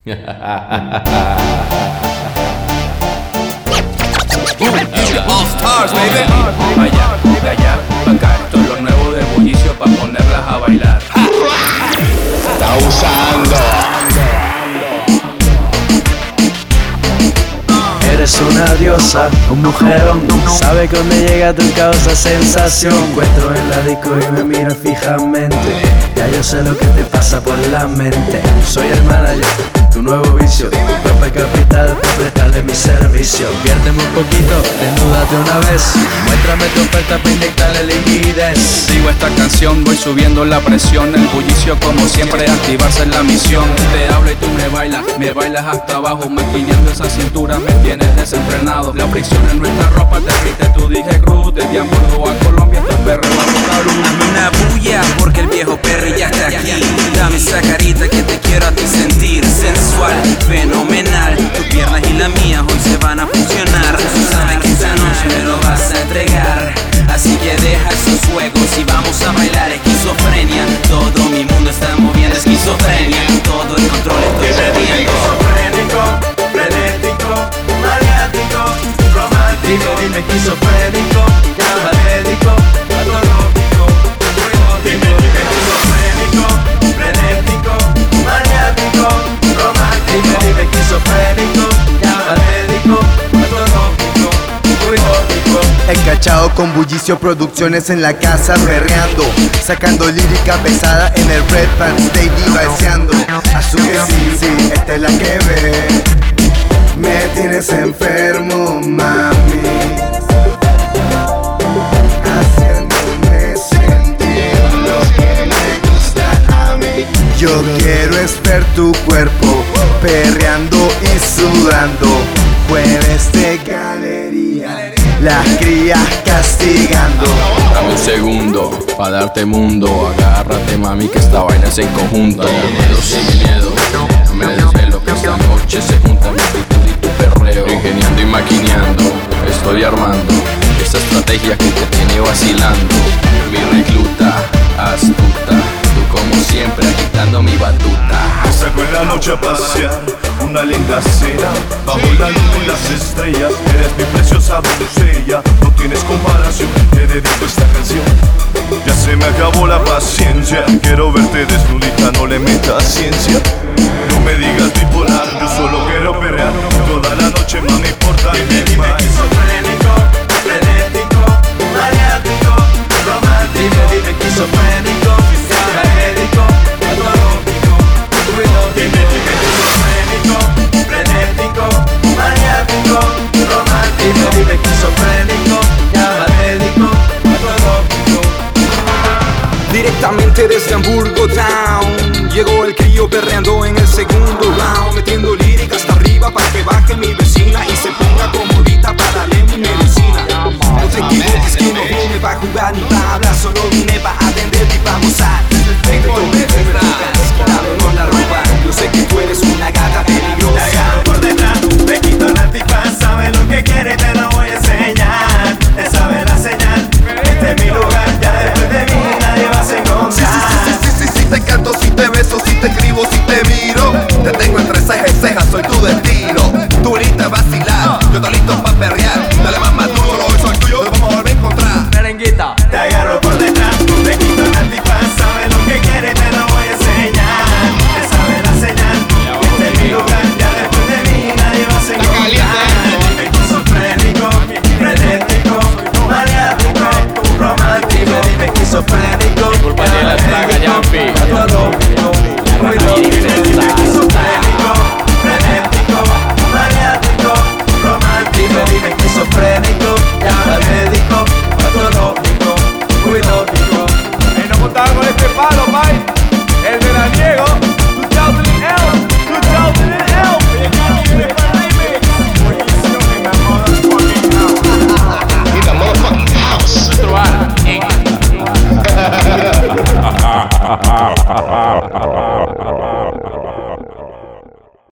All stars, baby. Allá, acá, esto es lo nuevo de Bullicio pa' ponerlas a bailar. Está usando. Eres una diosa, un mujerón. Sabe que donde llega tu causa sensación. Encuentro en la disco y me mira fijamente. Ya yo sé lo que te pasa por la mente. Soy el manager, tu nuevo vicio. Propio capital para prestarle mi servicio. Piérdeme un poquito, desnúdate una vez. Muéstrame tu oferta para inyectarle liquidez. Sigo esta canción, voy subiendo la presión. El bullicio como siempre, activarse en la misión. Te hablo y tú me bailas hasta abajo. Maquineando esa cintura, me tienes desenfrenado. La fricción en nuestra ropa te grite, tú dije cruz. Desde Hamburgo a Colombia, este perro va a buscar Dame una bulla porque el viejo Perry ya está aquí. Dame esa carita que te quiero a ti sentir. Sensual, fenomenal. Tus piernas y la mía hoy se van a fusionar. Tú sabes que esta noche me lo vas a entregar. Así que deja esos juegos y vamos a bailar esquizofrenia. Todo mi mundo está moviendo esquizofrenia. Todo el control estoy perdiendo. Esquizofrénico, frenético, maniático, romántico. Dime esquizofrénico, llama al médico, patológico, muy esquizofrénico, frenético, maniático, romántico. Dime esquizofrénico, llama al médico, patológico, muy gótico. Encachado con Bullicio Producciones en la casa perreando, sacando lírica pesada en el Red Pants Daily vaciando. Asume sí, esta es la que ve. Me tienes enfermo, mami, haciéndome sentir lo que me gusta a mí. Yo quiero es ver tu cuerpo perreando y sudando. Jueves de galería, las crías castigando. Dame un segundo, pa' darte mundo. Agárrate mami que esta vaina es en conjunto. Miedo sin miedo, no me desvelo que esta noche se junta mi actitud y tu perreo. Ingeniando y maquineando, estoy armando esa estrategia que te tiene vacilando. Mi recluta, astuta, tú como siempre agitando mi batuta. Saco en la noche a pasear, una linda cena, bajo la luna y las estrellas. Eres mi preciosa doncella, no tienes comparación, te dedico esta canción. Ya se me acabó la paciencia, quiero verte desnudita, no le metas ciencia. No me digas